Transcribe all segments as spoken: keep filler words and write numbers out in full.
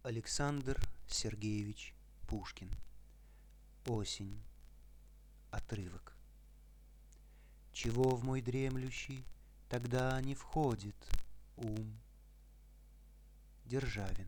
Александр Сергеевич Пушкин. Осень. Отрывок. Чего в мой дремлющий тогда не входит ум? Державин.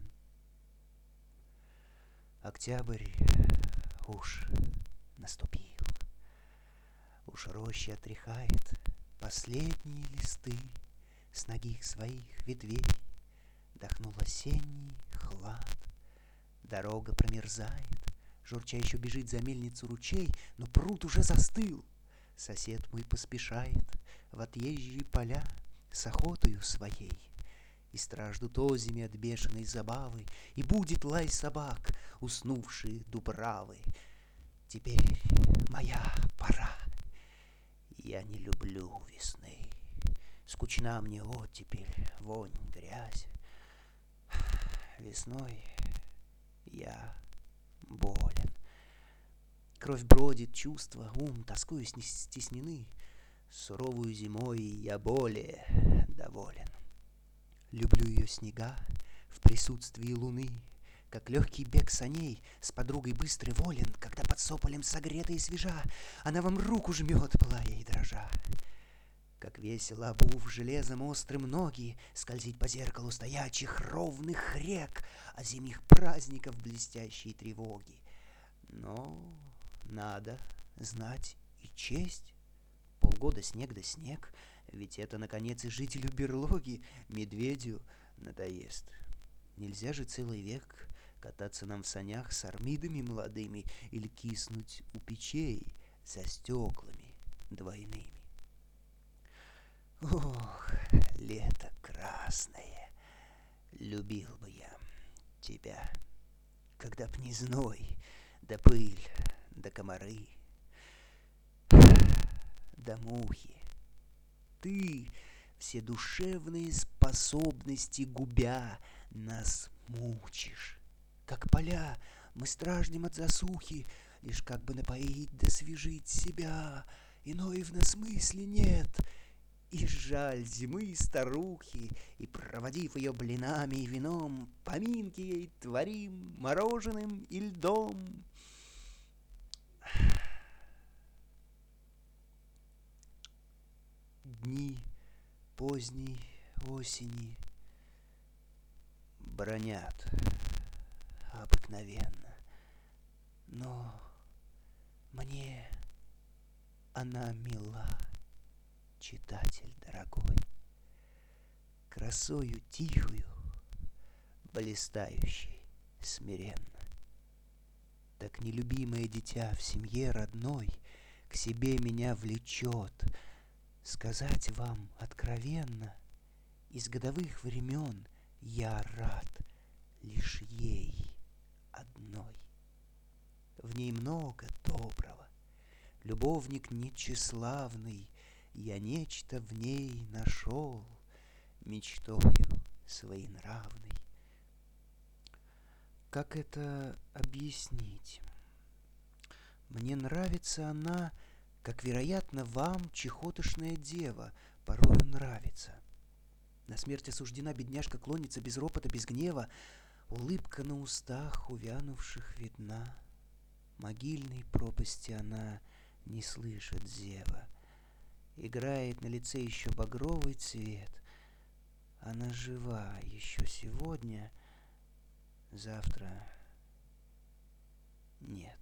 Октябрь уж наступил. Уж роща отряхает последние листы с ноги своих ветвей. Дохнул осенний хлад, дорога промерзает, журча еще бежит за мельницу ручей, но пруд уже застыл. Сосед мой поспешает в отъезжие поля с охотою своей, и страждут озими от бешеной забавы, и будет лай собак, уснувшие дубравы. Теперь моя пора. Я не люблю весны. Скучна мне оттепель, вонь, грязь. Весной я болен. Кровь бродит, чувства, ум, тоскою стеснены. Суровую зимой я более доволен. Люблю ее снега в присутствии луны, как легкий бег саней с подругой быстрый волен, когда под сополем согрета и свежа она вам руку жмет, пылая и дрожа. Как весело, обув железом острым ноги, скользить по зеркалу стоячих ровных рек, а зимних праздников блестящей тревоги. Но надо знать и честь. Полгода снег да снег, ведь это, наконец, и жителю берлоги, медведю, надоест. Нельзя же целый век кататься нам в санях с армидами молодыми или киснуть у печей за стеклами двойными. Ох, лето красное, любил бы я тебя, когда б не зной, да пыль, да комары, да мухи. Ты, все душевные способности губя, нас мучишь. Как поля мы страждем от засухи, лишь как бы напоить да свежить себя, иной в нас мысли нет. И жаль зимы старухи, и, проводив ее блинами и вином, поминки ей творим мороженым и льдом. Дни поздней осени бронят обыкновенно, но мне она мила, читатель дорогой, красою тихую, блистающей смиренно. Так нелюбимое дитя в семье родной к себе меня влечет. Сказать вам откровенно, из годовых времен я рад лишь ей одной. В ней много доброго, любовник нетчеславный, я нечто в ней нашел, мечтою своенравной. Как это объяснить? Мне нравится она, как, вероятно, вам, чехотошная дева, порою нравится. На смерть осуждена бедняжка клонится без ропота, без гнева, улыбка на устах увянувших видна. Могильной пропасти она не слышит зева. Играет на лице еще багровый цвет. Она жива еще сегодня, завтра нет.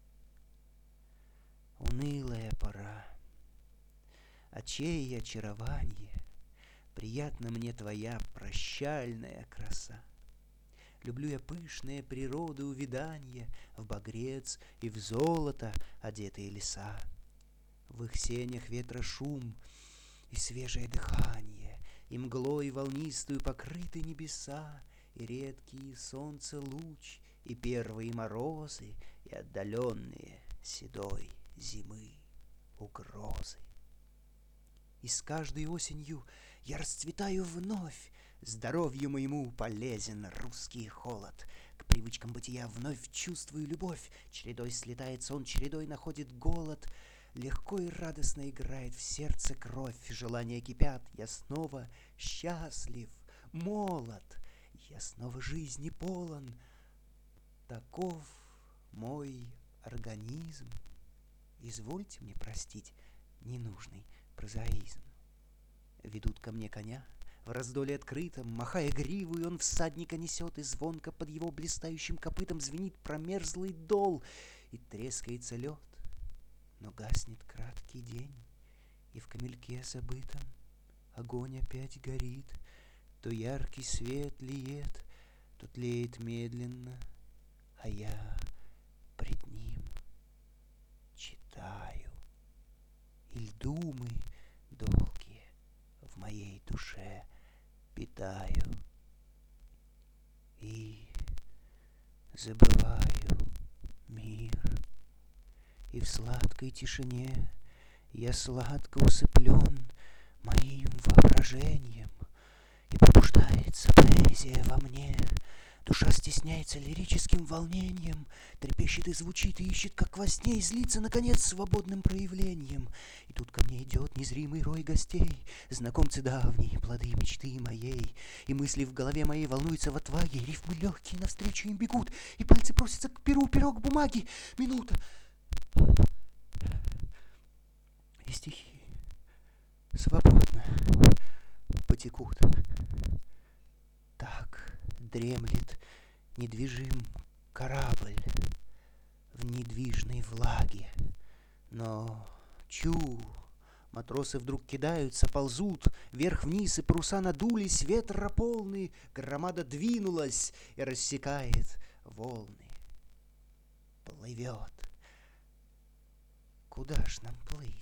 Унылая пора, очей и очарование, приятна мне твоя прощальная краса. Люблю я пышные природы увиданья, в багрец и в золото одетые леса. В их сенях ветра шум и свежее дыхание, и мглой волнистую покрыты небеса, и редкий солнце луч, и первые морозы, и отдаленные седой зимы угрозы. И с каждой осенью я расцветаю вновь, здоровью моему полезен русский холод. К привычкам бытия вновь чувствую любовь, чередой слетает сон, чередой находит голод. Легко и радостно играет в сердце кровь, желания кипят, я снова счастлив, молод. я снова жизни полон. Таков мой организм. Извольте мне простить ненужный прозаизм. Ведут ко мне коня в раздоле открытом, махая гриву, и он всадника несет, и звонко под его блистающим копытом звенит промерзлый дол, и трескается лед. Но гаснет краткий день, и в камельке забытом огонь опять горит. То яркий свет лиет, то тлеет медленно, а я пред ним читаю. И думы долгие в моей душе питаю. И забываю мир, и в сладкой тишине я сладко усыплен моим воображением, и пробуждается поэзия во мне. Душа стесняется лирическим волнением, трепещет и звучит, и ищет, как во сне, и злится, наконец, свободным проявлением. И тут ко мне идет незримый рой гостей, знакомцы давние, плоды мечты моей. И мысли в голове моей волнуются в отваге, и рифмы легкие навстречу им бегут, и пальцы просятся к перу, пирог бумаги. Минута. И стихи свободно потекут. Так дремлет недвижим корабль в недвижной влаге. Но чу, матросы вдруг кидаются, ползут вверх-вниз, и паруса надулись, ветра полный, громада двинулась и рассекает волны. Плывет. Куда ж нам плыть?